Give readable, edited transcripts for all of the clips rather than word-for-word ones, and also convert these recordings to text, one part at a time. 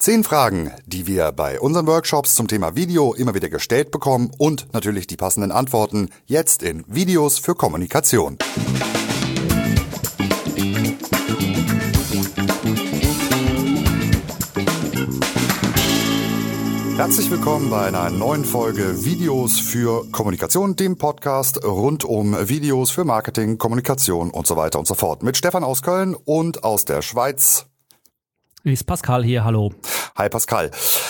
10 Fragen, die wir bei unseren Workshops zum Thema Video immer wieder gestellt bekommen und natürlich die passenden Antworten jetzt in Videos für Kommunikation. Herzlich willkommen bei einer neuen Folge Videos für Kommunikation, dem Podcast rund um Videos für Marketing, Kommunikation und so weiter und so fort. Mit Stefan aus Köln und aus der Schweiz. Ist Pascal hier, hallo. Hi Pascal.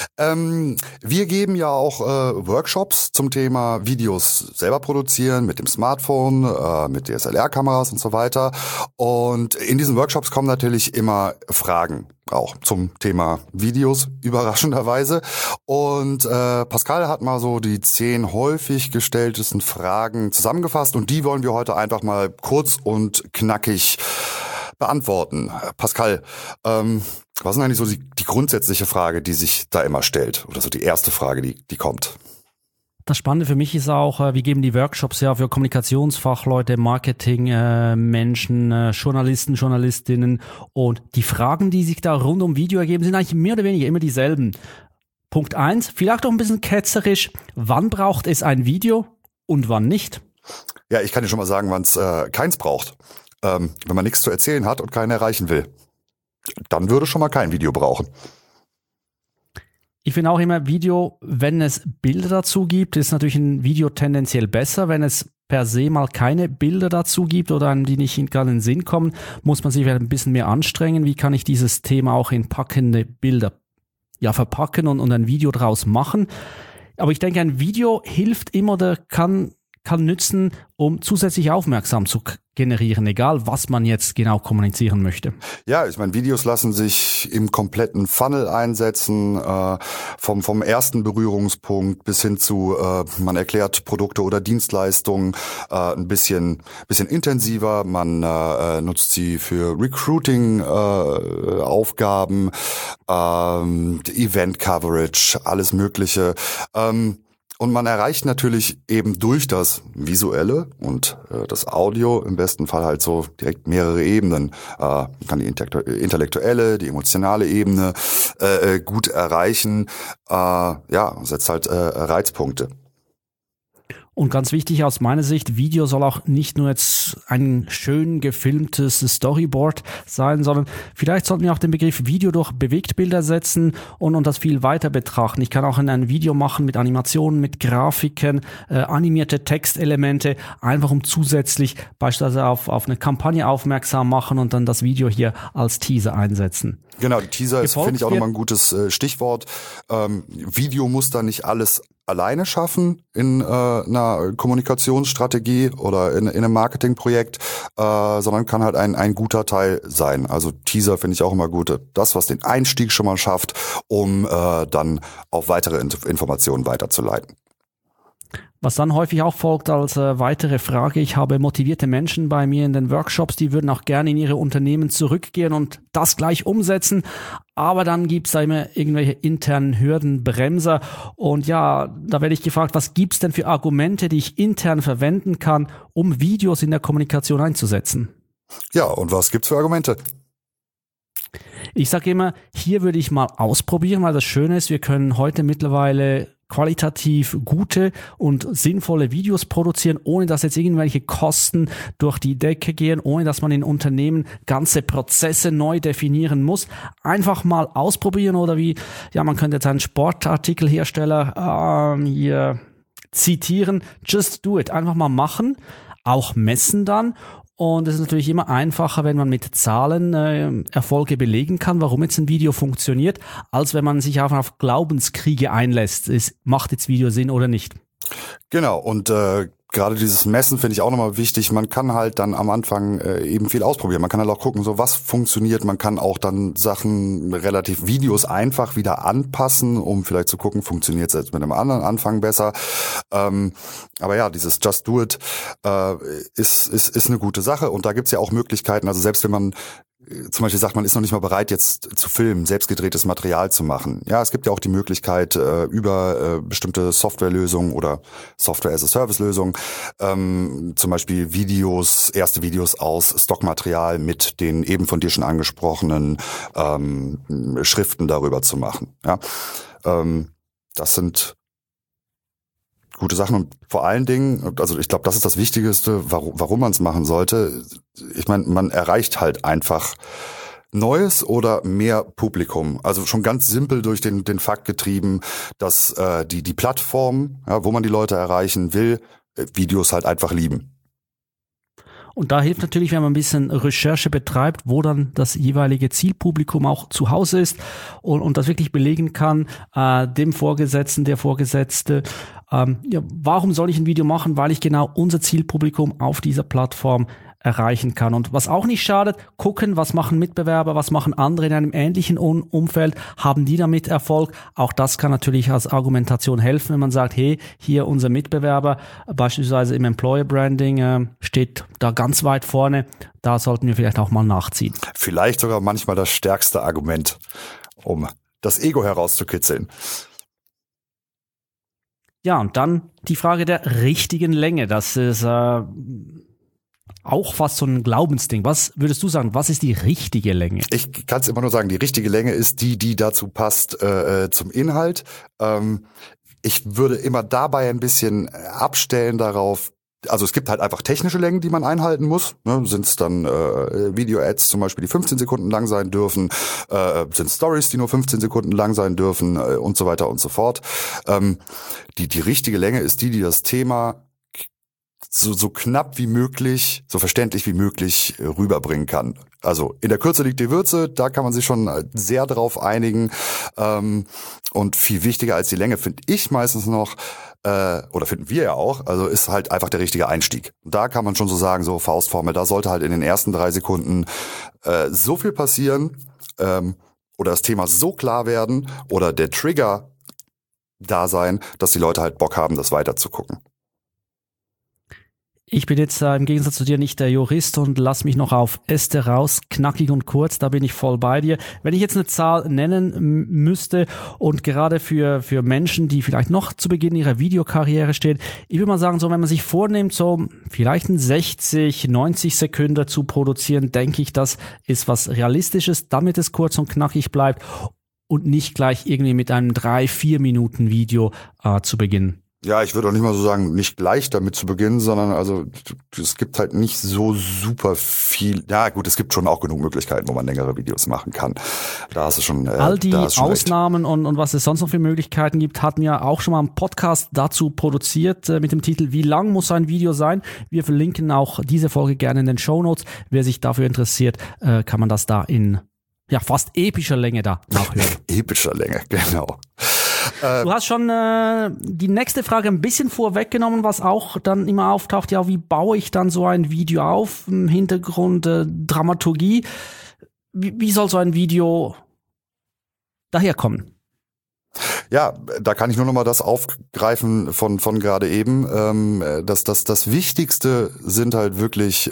Wir geben ja auch Workshops zum Thema Videos selber produzieren mit dem Smartphone, mit DSLR-Kameras und so weiter. Und in diesen Workshops kommen natürlich immer Fragen auch zum Thema Videos, überraschenderweise. Und Pascal hat mal so die 10 häufig gestelltesten Fragen zusammengefasst und die wollen wir heute einfach mal kurz und knackig beantworten. Pascal, was ist denn eigentlich so die grundsätzliche Frage, die sich da immer stellt? Oder so die erste Frage, die kommt? Das Spannende für mich ist auch, wir geben die Workshops ja für Kommunikationsfachleute, Marketing, Menschen, Journalisten, Journalistinnen. Und die Fragen, die sich da rund um Video ergeben, sind eigentlich mehr oder weniger immer dieselben. Punkt 1, vielleicht auch ein bisschen ketzerisch. Wann braucht es ein Video und wann nicht? Ja, ich kann dir schon mal sagen, wann es keins braucht. Wenn man nichts zu erzählen hat und keinen erreichen will, dann würde schon mal kein Video brauchen. Ich finde auch immer Video, wenn es Bilder dazu gibt, ist natürlich ein Video tendenziell besser. Wenn es per se mal keine Bilder dazu gibt oder einem die nicht gerade in den Sinn kommen, muss man sich ein bisschen mehr anstrengen. Wie kann ich dieses Thema auch in packende Bilder verpacken und ein Video draus machen? Aber ich denke, ein Video hilft immer oder kann nützen, um zusätzlich aufmerksam zu generieren, egal was man jetzt genau kommunizieren möchte. Ja, ich meine, Videos lassen sich im kompletten Funnel einsetzen, vom ersten Berührungspunkt bis hin zu, man erklärt Produkte oder Dienstleistungen ein bisschen intensiver, man nutzt sie für Recruiting-Aufgaben, Event-Coverage, alles Mögliche. Und man erreicht natürlich eben durch das Visuelle und das Audio im besten Fall halt so direkt mehrere Ebenen. Man kann die intellektuelle, die emotionale Ebene gut erreichen. Setzt halt Reizpunkte. Und ganz wichtig aus meiner Sicht, Video soll auch nicht nur jetzt ein schön gefilmtes Storyboard sein, sondern vielleicht sollten wir auch den Begriff Video durch Bewegtbilder ersetzen und das viel weiter betrachten. Ich kann auch ein Video machen mit Animationen, mit Grafiken, animierte Textelemente, einfach um zusätzlich beispielsweise auf eine Kampagne aufmerksam machen und dann das Video hier als Teaser einsetzen. Genau, die Teaser ist, finde ich, auch nochmal ein gutes Stichwort. Video muss da nicht alles alleine schaffen in einer Kommunikationsstrategie oder in einem Marketingprojekt, sondern kann halt ein guter Teil sein. Also Teaser finde ich auch immer gut. Das, was den Einstieg schon mal schafft, um dann auf weitere Informationen weiterzuleiten. Was dann häufig auch folgt als weitere Frage, ich habe motivierte Menschen bei mir in den Workshops, die würden auch gerne in ihre Unternehmen zurückgehen und das gleich umsetzen, aber dann gibt's da immer irgendwelche internen Hürden, Bremser und ja, da werde ich gefragt, was gibt's denn für Argumente, die ich intern verwenden kann, um Videos in der Kommunikation einzusetzen? Ja, und was gibt's für Argumente? Ich sage immer, hier würde ich mal ausprobieren, weil das Schöne ist, wir können heute mittlerweile qualitativ gute und sinnvolle Videos produzieren, ohne dass jetzt irgendwelche Kosten durch die Decke gehen, ohne dass man in Unternehmen ganze Prozesse neu definieren muss. Einfach mal ausprobieren oder man könnte jetzt einen Sportartikelhersteller hier zitieren. Just do it. Einfach mal machen, auch messen dann. Und es ist natürlich immer einfacher, wenn man mit Zahlen Erfolge belegen kann, warum jetzt ein Video funktioniert, als wenn man sich einfach auf Glaubenskriege einlässt. Macht jetzt Video Sinn oder nicht? Genau, und gerade dieses Messen finde ich auch nochmal wichtig. Man kann halt dann am Anfang eben viel ausprobieren. Man kann halt auch gucken, so was funktioniert. Man kann auch dann Videos einfach wieder anpassen, um vielleicht zu gucken, funktioniert es jetzt mit einem anderen Anfang besser. Aber ja, dieses Just Do It ist eine gute Sache. Und da gibt's ja auch Möglichkeiten. Also selbst wenn man zum Beispiel sagt, man ist noch nicht mal bereit, jetzt zu filmen, selbstgedrehtes Material zu machen. Ja, es gibt ja auch die Möglichkeit, über bestimmte Softwarelösungen oder Software-as-a-Service-Lösungen, zum Beispiel erste Videos aus Stockmaterial mit den eben von dir schon angesprochenen Schriften darüber zu machen. Ja, das sind gute Sachen und vor allen Dingen, also ich glaube, das ist das Wichtigste, warum man es machen sollte. Ich meine, man erreicht halt einfach neues oder mehr Publikum. Also schon ganz simpel durch den Fakt getrieben, dass die Plattform, ja, wo man die Leute erreichen will, Videos halt einfach lieben. Und da hilft natürlich, wenn man ein bisschen Recherche betreibt, wo dann das jeweilige Zielpublikum auch zu Hause ist und das wirklich belegen kann, dem Vorgesetzten, der Vorgesetzte, warum soll ich ein Video machen? Weil ich genau unser Zielpublikum auf dieser Plattform erreichen kann. Und was auch nicht schadet, gucken, was machen Mitbewerber, was machen andere in einem ähnlichen Umfeld, haben die damit Erfolg? Auch das kann natürlich als Argumentation helfen, wenn man sagt, hey, hier unser Mitbewerber, beispielsweise im Employer Branding, steht da ganz weit vorne, da sollten wir vielleicht auch mal nachziehen. Vielleicht sogar manchmal das stärkste Argument, um das Ego herauszukitzeln. Ja, und dann die Frage der richtigen Länge. Das ist auch fast so ein Glaubensding. Was würdest du sagen, was ist die richtige Länge? Ich kann es immer nur sagen, die richtige Länge ist die dazu passt zum Inhalt. Ich würde immer dabei ein bisschen abstellen darauf. Also es gibt halt einfach technische Längen, die man einhalten muss. Ne? Sind es dann Video-Ads zum Beispiel, die 15 Sekunden lang sein dürfen? Sind Stories, die nur 15 Sekunden lang sein dürfen? Und so weiter und so fort. Die richtige Länge ist die das Thema so knapp wie möglich, so verständlich wie möglich rüberbringen kann. Also in der Kürze liegt die Würze, da kann man sich schon sehr drauf einigen. Und viel wichtiger als die Länge finde ich meistens noch, oder finden wir ja auch, also ist halt einfach der richtige Einstieg. Da kann man schon so sagen, so Faustformel, da sollte halt in den ersten 3 Sekunden so viel passieren oder das Thema so klar werden oder der Trigger da sein, dass die Leute halt Bock haben, das weiterzugucken. Ich bin jetzt im Gegensatz zu dir nicht der Jurist und lass mich noch auf Äste raus, knackig und kurz, da bin ich voll bei dir. Wenn ich jetzt eine Zahl nennen müsste und gerade für Menschen, die vielleicht noch zu Beginn ihrer Videokarriere stehen, ich würde mal sagen, so wenn man sich vornimmt, so vielleicht ein 60, 90 Sekunden zu produzieren, denke ich, das ist was Realistisches, damit es kurz und knackig bleibt und nicht gleich irgendwie mit einem 3-4 Minuten Video zu beginnen. Ja, ich würde auch nicht mal so sagen, nicht gleich damit zu beginnen, sondern also es gibt halt nicht so super viel. Ja gut, es gibt schon auch genug Möglichkeiten, wo man längere Videos machen kann. Da hast du schon all die Ausnahmen und was es sonst noch für Möglichkeiten gibt, hatten ja auch schon mal einen Podcast dazu produziert mit dem Titel Wie lang muss ein Video sein? Wir verlinken auch diese Folge gerne in den Shownotes. Wer sich dafür interessiert, kann man das da in fast epischer Länge da nachhören. Epischer Länge, genau. Du hast schon die nächste Frage ein bisschen vorweggenommen, was auch dann immer auftaucht. Ja, wie baue ich dann so ein Video auf? Im Hintergrund Dramaturgie. Wie soll so ein Video daherkommen? Ja, da kann ich nur noch mal das aufgreifen von gerade eben. Das Wichtigste sind halt wirklich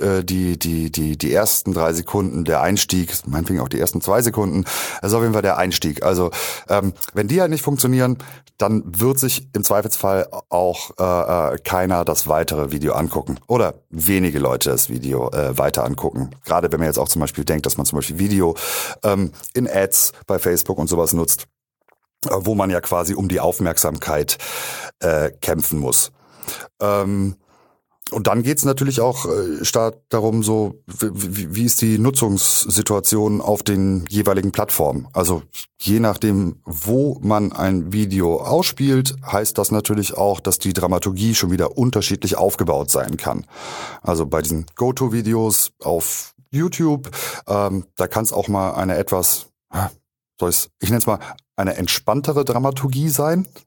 die ersten 3 Sekunden, der Einstieg, meinetwegen auch die ersten 2 Sekunden. Das ist auf jeden Fall der Einstieg. Also wenn die halt nicht funktionieren, dann wird sich im Zweifelsfall auch keiner das weitere Video angucken oder wenige Leute das Video weiter angucken. Gerade wenn man jetzt auch zum Beispiel denkt, dass man zum Beispiel Video in Ads bei Facebook und sowas nutzt, wo man ja quasi um die Aufmerksamkeit kämpfen muss. Und dann geht's natürlich auch stark darum, so wie ist die Nutzungssituation auf den jeweiligen Plattformen. Also je nachdem, wo man ein Video ausspielt, heißt das natürlich auch, dass die Dramaturgie schon wieder unterschiedlich aufgebaut sein kann. Also bei diesen Go-To-Videos auf YouTube, da kann es auch mal eine etwas, ich nenne es mal, eine entspanntere Dramaturgie sein,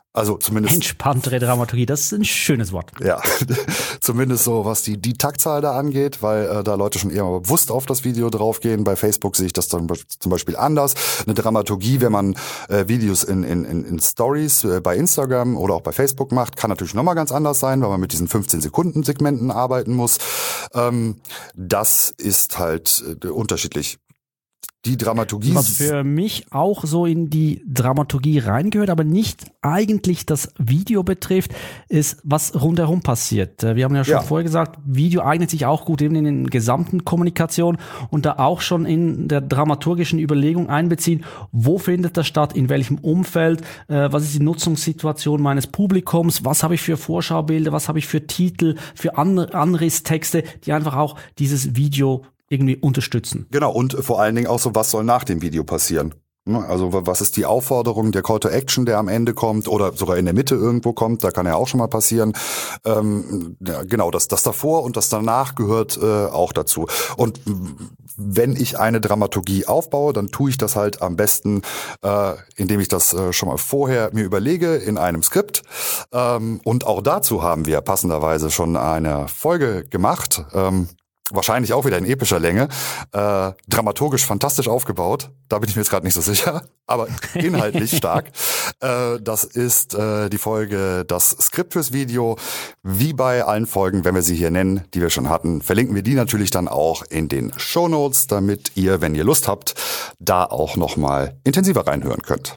Also zumindest entspanntere Dramaturgie, das ist ein schönes Wort. Ja, zumindest so, was die Taktzahl da angeht, weil da Leute schon eher mal bewusst auf das Video draufgehen. Bei Facebook sehe ich das dann zum Beispiel anders. Eine Dramaturgie, wenn man Videos in Stories bei Instagram oder auch bei Facebook macht, kann natürlich nochmal ganz anders sein, weil man mit diesen 15-Sekunden-Segmenten arbeiten muss. Das ist halt unterschiedlich. Die Dramaturgie. Was für mich auch so in die Dramaturgie reingehört, aber nicht eigentlich das Video betrifft, ist, was rundherum passiert. Wir haben ja schon vorher gesagt, Video eignet sich auch gut eben in den gesamten Kommunikation und da auch schon in der dramaturgischen Überlegung einbeziehen, wo findet das statt, in welchem Umfeld, was ist die Nutzungssituation meines Publikums, was habe ich für Vorschaubilder, was habe ich für Titel, für Anrisstexte, die einfach auch dieses Video irgendwie unterstützen. Genau, und vor allen Dingen auch so, was soll nach dem Video passieren? Also was ist die Aufforderung, der Call to Action, der am Ende kommt oder sogar in der Mitte irgendwo kommt, da kann ja auch schon mal passieren. Genau, das davor und das danach gehört auch dazu. Und wenn ich eine Dramaturgie aufbaue, dann tue ich das halt am besten, indem ich das schon mal vorher mir überlege in einem Skript. Und auch dazu haben wir passenderweise schon eine Folge gemacht. Wahrscheinlich auch wieder in epischer Länge, dramaturgisch fantastisch aufgebaut, da bin ich mir jetzt gerade nicht so sicher, aber inhaltlich stark. Das ist die Folge Das Skript fürs Video. Wie bei allen Folgen, wenn wir sie hier nennen, die wir schon hatten, verlinken wir die natürlich dann auch in den Shownotes, damit ihr, wenn ihr Lust habt, da auch nochmal intensiver reinhören könnt.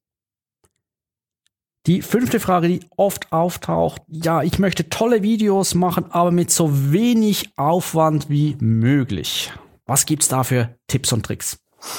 Die 5. Frage, die oft auftaucht, ja, ich möchte tolle Videos machen, aber mit so wenig Aufwand wie möglich. Was gibt's da für Tipps und Tricks?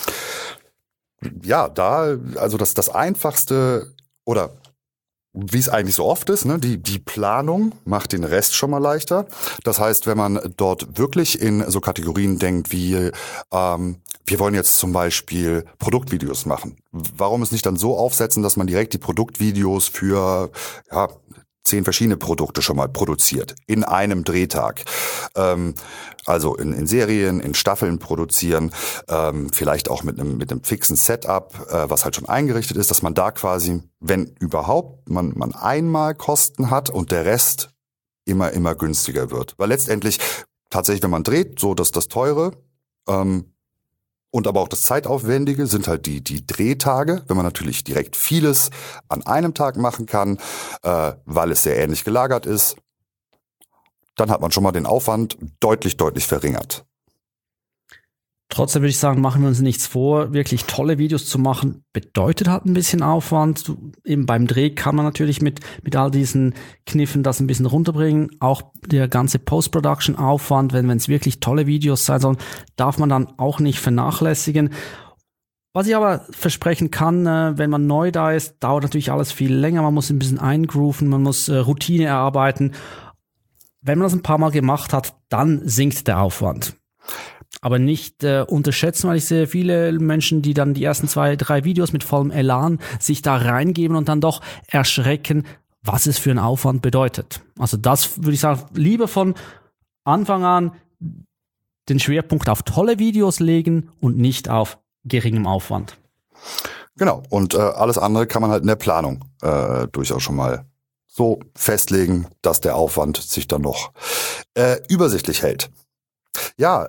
Ja, also das Einfachste oder wie es eigentlich so oft ist, ne, die Planung macht den Rest schon mal leichter. Das heißt, wenn man dort wirklich in so Kategorien denkt wie wir wollen jetzt zum Beispiel Produktvideos machen. Warum es nicht dann so aufsetzen, dass man direkt die Produktvideos für 10 verschiedene Produkte schon mal produziert in einem Drehtag. Also in Serien, in Staffeln produzieren, vielleicht auch mit einem fixen Setup, was halt schon eingerichtet ist, dass man da quasi, wenn überhaupt, man einmal Kosten hat und der Rest immer günstiger wird. Weil letztendlich tatsächlich, wenn man dreht, so dass das Teure und aber auch das Zeitaufwendige sind halt die Drehtage, wenn man natürlich direkt vieles an einem Tag machen kann, weil es sehr ähnlich gelagert ist, dann hat man schon mal den Aufwand deutlich verringert. Trotzdem würde ich sagen, machen wir uns nichts vor. Wirklich tolle Videos zu machen, bedeutet halt ein bisschen Aufwand. Eben beim Dreh kann man natürlich mit all diesen Kniffen das ein bisschen runterbringen. Auch der ganze Post-Production-Aufwand, wenn es wirklich tolle Videos sein sollen, darf man dann auch nicht vernachlässigen. Was ich aber versprechen kann, wenn man neu da ist, dauert natürlich alles viel länger. Man muss ein bisschen eingrooven, man muss Routine erarbeiten. Wenn man das ein paar Mal gemacht hat, dann sinkt der Aufwand. Aber nicht unterschätzen, weil ich sehe viele Menschen, die dann die ersten 2, 3 Videos mit vollem Elan sich da reingeben und dann doch erschrecken, was es für einen Aufwand bedeutet. Also das würde ich sagen, lieber von Anfang an den Schwerpunkt auf tolle Videos legen und nicht auf geringem Aufwand. Genau, und alles andere kann man halt in der Planung durchaus schon mal so festlegen, dass der Aufwand sich dann noch übersichtlich hält. Ja,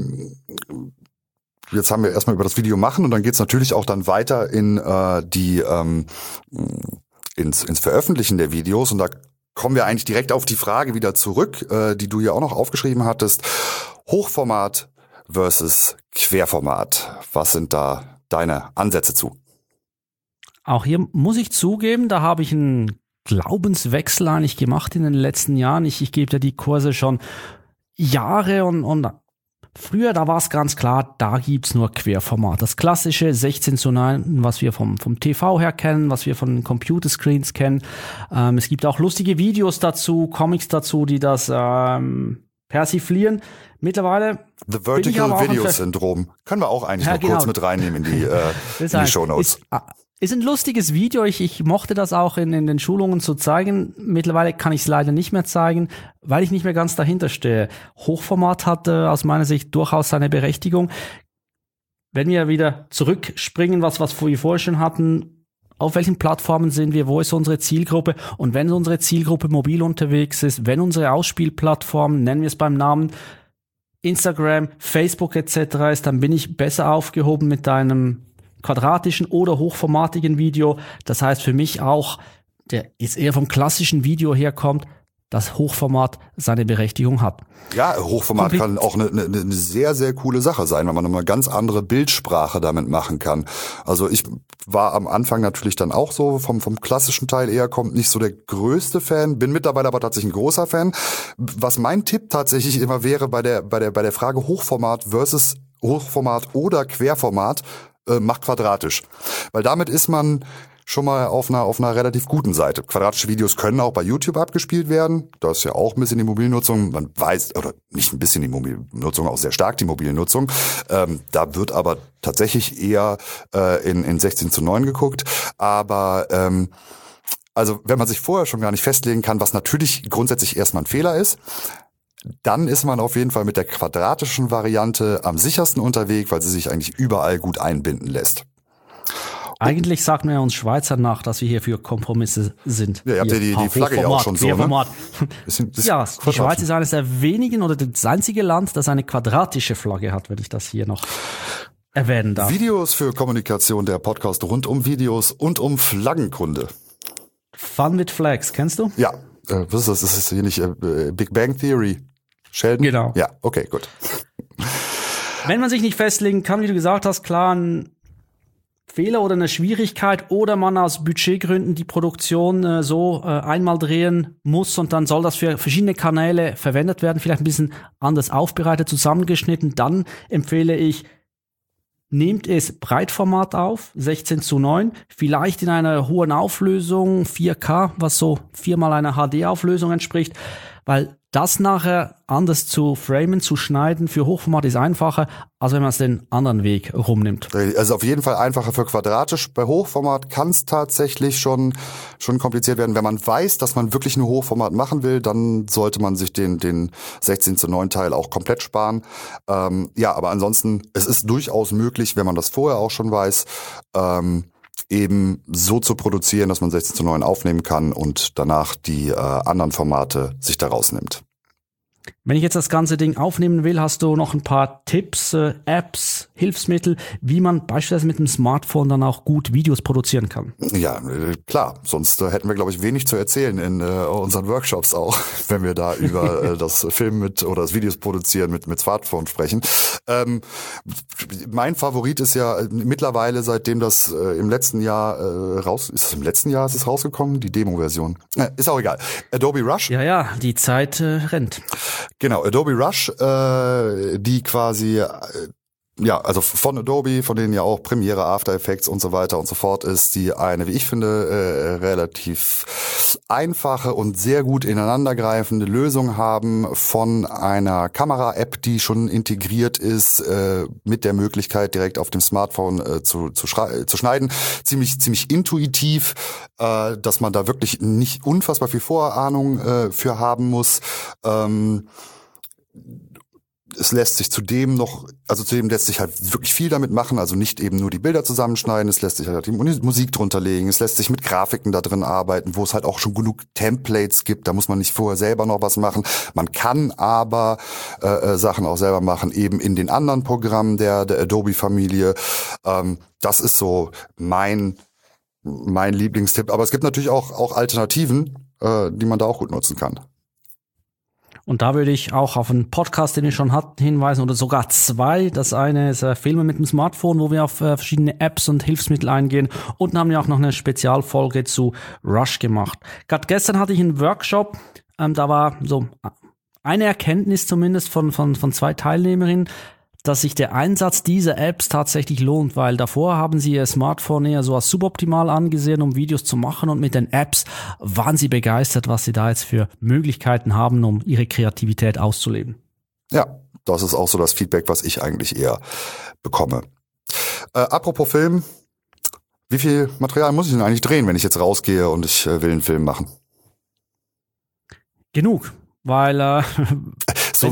jetzt haben wir erstmal über das Video machen und dann geht's natürlich auch dann weiter in ins Veröffentlichen der Videos und da kommen wir eigentlich direkt auf die Frage wieder zurück, die du ja auch noch aufgeschrieben hattest. Hochformat versus Querformat. Was sind da deine Ansätze zu? Auch hier muss ich zugeben, da habe ich einen Glaubenswechsel eigentlich gemacht in den letzten Jahren. Ich gebe ja die Kurse schon Jahre und früher, da war es ganz klar, da gibt's nur Querformat. Das klassische 16:9, was wir vom TV her kennen, was wir von den Computerscreens kennen. Es gibt auch lustige Videos dazu, Comics dazu, die das persiflieren. Mittlerweile The Vertical Video Syndrome. Können wir auch eigentlich noch kurz mit reinnehmen in die Shownotes. Ist ein lustiges Video. Ich mochte das auch in den Schulungen zu zeigen. Mittlerweile kann ich es leider nicht mehr zeigen, weil ich nicht mehr ganz dahinter stehe. Hochformat hat aus meiner Sicht durchaus seine Berechtigung. Wenn wir wieder zurückspringen, was wir vorher schon hatten, auf welchen Plattformen sind wir, wo ist unsere Zielgruppe und wenn unsere Zielgruppe mobil unterwegs ist, wenn unsere Ausspielplattform, nennen wir es beim Namen, Instagram, Facebook etc. ist, dann bin ich besser aufgehoben mit einem quadratischen oder hochformatigen Video. Das heißt für mich auch, der jetzt eher vom klassischen Video herkommt, dass Hochformat seine Berechtigung hat. Ja, Hochformat kann auch eine sehr, sehr coole Sache sein, weil man eine ganz andere Bildsprache damit machen kann. Also ich war am Anfang natürlich dann auch so vom klassischen Teil eher kommt nicht so der größte Fan, bin mittlerweile aber tatsächlich ein großer Fan. Was mein Tipp tatsächlich immer wäre bei der Frage Hochformat versus Hochformat oder Querformat, macht quadratisch. Weil damit ist man schon mal auf einer relativ guten Seite. Quadratische Videos können auch bei YouTube abgespielt werden. Das ist ja auch ein bisschen die Mobilnutzung. Man weiß, oder nicht ein bisschen die Mobilnutzung, auch sehr stark die Mobilnutzung. Da wird aber tatsächlich eher in 16:9 geguckt. Aber also wenn man sich vorher schon gar nicht festlegen kann, was natürlich grundsätzlich erstmal ein Fehler ist, dann ist man auf jeden Fall mit der quadratischen Variante am sichersten unterwegs, weil sie sich eigentlich überall gut einbinden lässt. Eigentlich sagt man ja uns Schweizer nach, dass wir hier für Kompromisse sind. Ja, ihr habt ja die Flagge ja auch schon so, ne? Ja, die Schweiz ist eines der wenigen oder das einzige Land, das eine quadratische Flagge hat, wenn ich das hier noch erwähnen darf. Videos für Kommunikation, der Podcast rund um Videos und um Flaggenkunde. Fun with Flags, kennst du? Ja, was ist das? Ist das hier nicht Big Bang Theory? Sheldon? Genau. Ja, okay, gut. Wenn man sich nicht festlegen kann, wie du gesagt hast, klar, ein Fehler oder eine Schwierigkeit oder man aus Budgetgründen die Produktion einmal drehen muss und dann soll das für verschiedene Kanäle verwendet werden, vielleicht ein bisschen anders aufbereitet, zusammengeschnitten, dann empfehle ich, nehmt es Breitformat auf, 16:9, vielleicht in einer hohen Auflösung, 4K, was so 4x einer HD-Auflösung entspricht, weil das nachher anders zu framen, zu schneiden für Hochformat ist einfacher, als wenn man es den anderen Weg rumnimmt. Also auf jeden Fall einfacher für quadratisch. Bei Hochformat kann es tatsächlich schon kompliziert werden. Wenn man weiß, dass man wirklich nur Hochformat machen will, dann sollte man sich den 16:9 Teil auch komplett sparen. Ja, aber ansonsten, es ist durchaus möglich, wenn man das vorher auch schon weiß, eben so zu produzieren, dass man 16:9 aufnehmen kann und danach die anderen Formate sich da rausnimmt. Wenn ich jetzt das ganze Ding aufnehmen will, hast du noch ein paar Tipps, Apps, Hilfsmittel, wie man beispielsweise mit dem Smartphone dann auch gut Videos produzieren kann? Ja, klar. Sonst hätten wir, glaube ich, wenig zu erzählen in unseren Workshops auch, wenn wir da über das Filmen oder das Videos produzieren mit Smartphone sprechen. Mein Favorit ist ja mittlerweile, seitdem das im letzten Jahr ist es im letzten Jahr ist es rausgekommen, die Demo-Version. Ist auch egal. Adobe Rush. Ja, die Zeit rennt. Genau, Adobe Rush, die quasi ja, also von Adobe, von denen ja auch Premiere, After Effects und so weiter und so fort ist, die eine, wie ich finde, relativ einfache und sehr gut ineinandergreifende Lösung haben von einer Kamera-App, die schon integriert ist, mit der Möglichkeit, direkt auf dem Smartphone zu schneiden. Ziemlich intuitiv, dass man da wirklich nicht unfassbar viel Vorahnung für haben muss. Es lässt sich zudem lässt sich halt wirklich viel damit machen, also nicht eben nur die Bilder zusammenschneiden, es lässt sich halt die Musik drunter legen, es lässt sich mit Grafiken da drin arbeiten, wo es halt auch schon genug Templates gibt, da muss man nicht vorher selber noch was machen. Man kann aber Sachen auch selber machen, eben in den anderen Programmen der Adobe-Familie. Das ist so mein Lieblingstipp, aber es gibt natürlich auch Alternativen, die man da auch gut nutzen kann. Und da würde ich auch auf einen Podcast, den ich schon hatte, hinweisen, oder sogar zwei. Das eine ist Filme mit dem Smartphone, wo wir auf verschiedene Apps und Hilfsmittel eingehen. Und dann haben wir auch noch eine Spezialfolge zu Rush gemacht. Gerade gestern hatte ich einen Workshop, da war so eine Erkenntnis zumindest von zwei Teilnehmerinnen, dass sich der Einsatz dieser Apps tatsächlich lohnt, weil davor haben sie ihr Smartphone eher so als suboptimal angesehen, um Videos zu machen, und mit den Apps waren sie begeistert, was sie da jetzt für Möglichkeiten haben, um ihre Kreativität auszuleben. Ja, das ist auch so das Feedback, was ich eigentlich eher bekomme. Apropos Film, wie viel Material muss ich denn eigentlich drehen, wenn ich jetzt rausgehe und ich will einen Film machen? Genug, weil so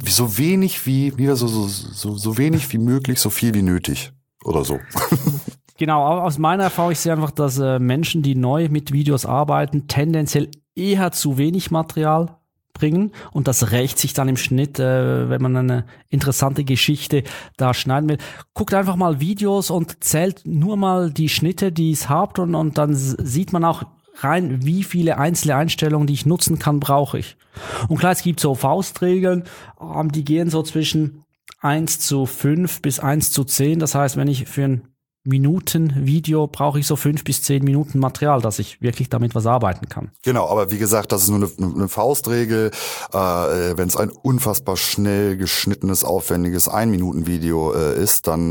wenig wie möglich, so viel wie nötig oder so. Genau, aus meiner Erfahrung, ich sehe einfach, dass Menschen, die neu mit Videos arbeiten, tendenziell eher zu wenig Material bringen und das rächt sich dann im Schnitt, wenn man eine interessante Geschichte da schneiden will. Guckt einfach mal Videos und zählt nur mal die Schnitte, die es habt und dann sieht man auch rein, wie viele einzelne Einstellungen, die ich nutzen kann, brauche ich. Und klar, es gibt so Faustregeln, die gehen so zwischen 1:5 bis 1:10. Das heißt, wenn ich für ein Minuten-Video brauche ich so 5 bis 10 Minuten Material, dass ich wirklich damit was arbeiten kann. Genau, aber wie gesagt, das ist nur eine Faustregel. Wenn es ein unfassbar schnell geschnittenes, aufwendiges 1-Minuten-Video ist, dann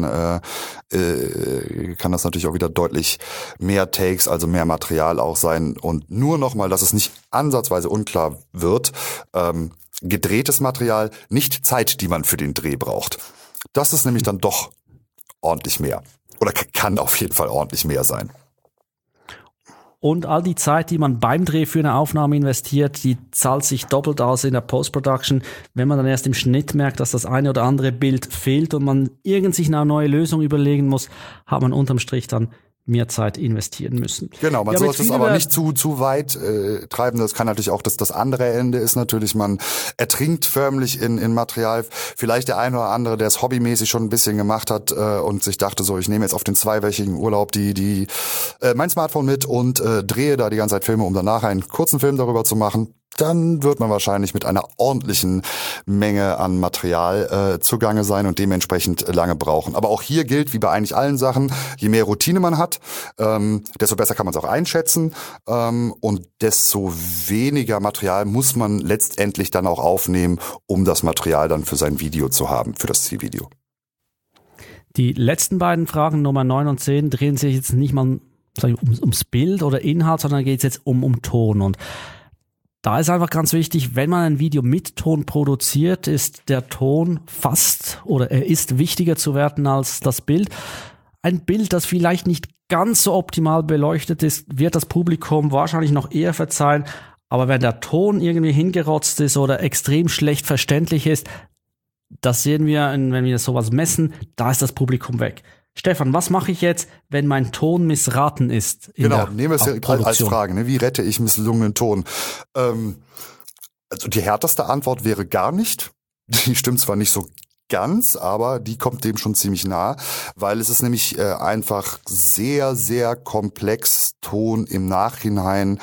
kann das natürlich auch wieder deutlich mehr Takes, also mehr Material auch sein. Und nur nochmal, dass es nicht ansatzweise unklar wird, gedrehtes Material, nicht Zeit, die man für den Dreh braucht. Das ist nämlich dann doch ordentlich mehr. Oder kann auf jeden Fall ordentlich mehr sein. Und all die Zeit, die man beim Dreh für eine Aufnahme investiert, die zahlt sich doppelt aus in der Post-Production. Wenn man dann erst im Schnitt merkt, dass das eine oder andere Bild fehlt und man sich eine neue Lösung überlegen muss, hat man unterm Strich dann mehr Zeit investieren müssen. Genau, man sollte es aber nicht zu weit treiben. Das kann natürlich auch das andere Ende ist natürlich, man ertrinkt förmlich in Material. Vielleicht der eine oder andere, der es hobbymäßig schon ein bisschen gemacht hat und sich dachte so, ich nehme jetzt auf den 2-wöchigen Urlaub mein Smartphone mit und drehe da die ganze Zeit Filme, um danach einen kurzen Film darüber zu machen. Dann wird man wahrscheinlich mit einer ordentlichen Menge an Material zugange sein und dementsprechend lange brauchen. Aber auch hier gilt, wie bei eigentlich allen Sachen, je mehr Routine man hat, desto besser kann man es auch einschätzen und desto weniger Material muss man letztendlich dann auch aufnehmen, um das Material dann für sein Video zu haben, für das Zielvideo. Die letzten beiden Fragen, Nummer 9 und 10, drehen sich jetzt nicht mal ums Bild oder Inhalt, sondern geht es jetzt um Ton. Und da ist einfach ganz wichtig, wenn man ein Video mit Ton produziert, ist der Ton er ist wichtiger zu werten als das Bild. Ein Bild, das vielleicht nicht ganz so optimal beleuchtet ist, wird das Publikum wahrscheinlich noch eher verzeihen. Aber wenn der Ton irgendwie hingerotzt ist oder extrem schlecht verständlich ist, das sehen wir, wenn wir sowas messen, da ist das Publikum weg. Stefan, was mache ich jetzt, wenn mein Ton missraten ist? Genau, nehmen wir es als Frage. Ne? Wie rette ich misslungenen Ton? Also die härteste Antwort wäre gar nicht. Die stimmt zwar nicht so ganz, aber die kommt dem schon ziemlich nah, weil es ist nämlich einfach sehr, sehr komplex, Ton im Nachhinein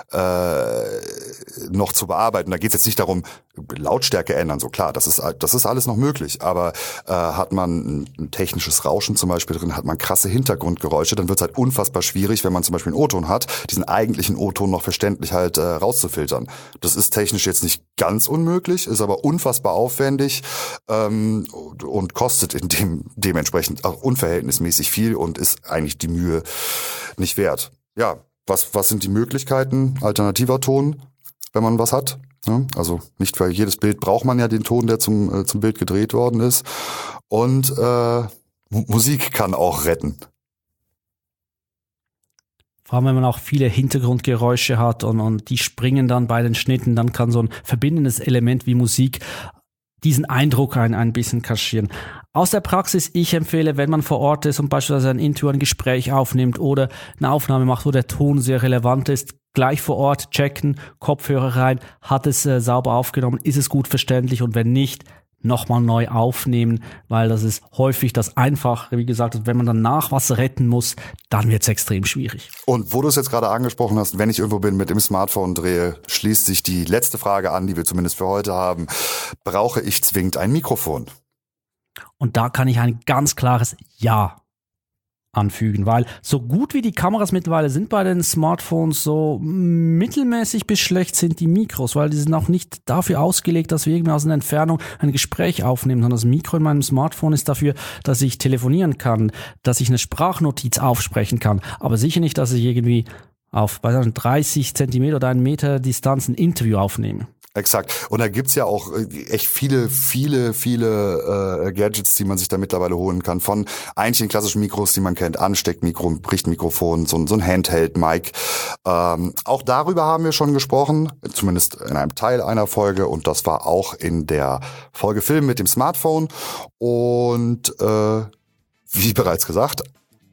noch zu bearbeiten. Da geht es jetzt nicht darum, Lautstärke ändern, so klar, das ist alles noch möglich, aber hat man ein technisches Rauschen zum Beispiel drin, hat man krasse Hintergrundgeräusche, dann wird es halt unfassbar schwierig, wenn man zum Beispiel einen O-Ton hat, diesen eigentlichen O-Ton noch verständlich halt rauszufiltern. Das ist technisch jetzt nicht ganz unmöglich, ist aber unfassbar aufwendig und kostet dementsprechend auch unverhältnismäßig viel und ist eigentlich die Mühe nicht wert. Ja, was sind die Möglichkeiten alternativer Ton, wenn man was hat? Ja, also nicht für jedes Bild braucht man ja den Ton, der zum Bild gedreht worden ist. Und Musik kann auch retten. Vor allem, wenn man auch viele Hintergrundgeräusche hat und die springen dann bei den Schnitten, dann kann so ein verbindendes Element wie Musik diesen Eindruck ein bisschen kaschieren. Aus der Praxis, ich empfehle, wenn man vor Ort ist und beispielsweise ein Interview, ein Gespräch aufnimmt oder eine Aufnahme macht, wo der Ton sehr relevant ist, gleich vor Ort checken, Kopfhörer rein, hat es sauber aufgenommen, ist es gut verständlich und wenn nicht, nochmal neu aufnehmen, weil das ist häufig das Einfache, wie gesagt, wenn man danach was retten muss, dann wird es extrem schwierig. Und wo du es jetzt gerade angesprochen hast, wenn ich irgendwo bin mit dem Smartphone drehe, schließt sich die letzte Frage an, die wir zumindest für heute haben. Brauche ich zwingend ein Mikrofon? Und da kann ich ein ganz klares Ja anfügen, weil so gut wie die Kameras mittlerweile sind bei den Smartphones, so mittelmäßig bis schlecht sind die Mikros, weil die sind auch nicht dafür ausgelegt, dass wir irgendwie aus einer Entfernung ein Gespräch aufnehmen, sondern das Mikro in meinem Smartphone ist dafür, dass ich telefonieren kann, dass ich eine Sprachnotiz aufsprechen kann, aber sicher nicht, dass ich irgendwie auf 30 Zentimeter oder 1 Meter Distanz ein Interview aufnehme. Exakt. Und da gibt's ja auch echt viele Gadgets, die man sich da mittlerweile holen kann. Von eigentlich den klassischen Mikros, die man kennt, Ansteckmikro, Richtmikrofon, so ein Handheld-Mic. Auch darüber haben wir schon gesprochen, zumindest in einem Teil einer Folge. Und das war auch in der Folge Film mit dem Smartphone. Und wie bereits gesagt,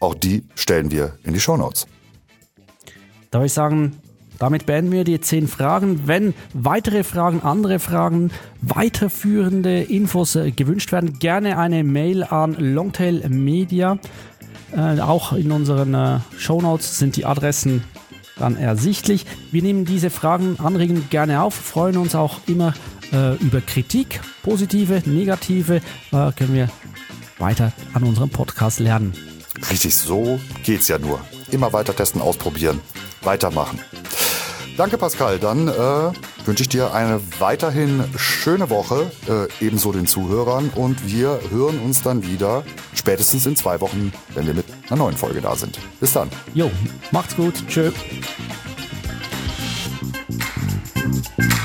Auch die stellen wir in die Shownotes. Da würde ich sagen, damit beenden wir die 10 Fragen. Wenn weitere Fragen, andere Fragen, weiterführende Infos gewünscht werden, gerne eine Mail an Longtail Media. Auch in unseren Shownotes sind die Adressen dann ersichtlich. Wir nehmen diese Fragen, Anregungen gerne auf, freuen uns auch immer über Kritik, positive, negative, können wir weiter an unserem Podcast lernen. Richtig, so geht's ja nur. Immer weiter testen, ausprobieren, weitermachen. Danke Pascal, dann wünsche ich dir eine weiterhin schöne Woche, ebenso den Zuhörern, und wir hören uns dann wieder spätestens in 2 Wochen, wenn wir mit einer neuen Folge da sind. Bis dann. Jo, macht's gut, tschö.